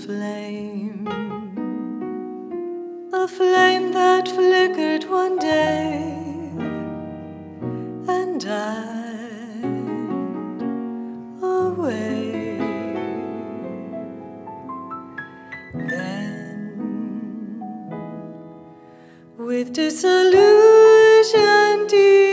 flame, a flame that flickered one day and died away. Then, with disillusion deep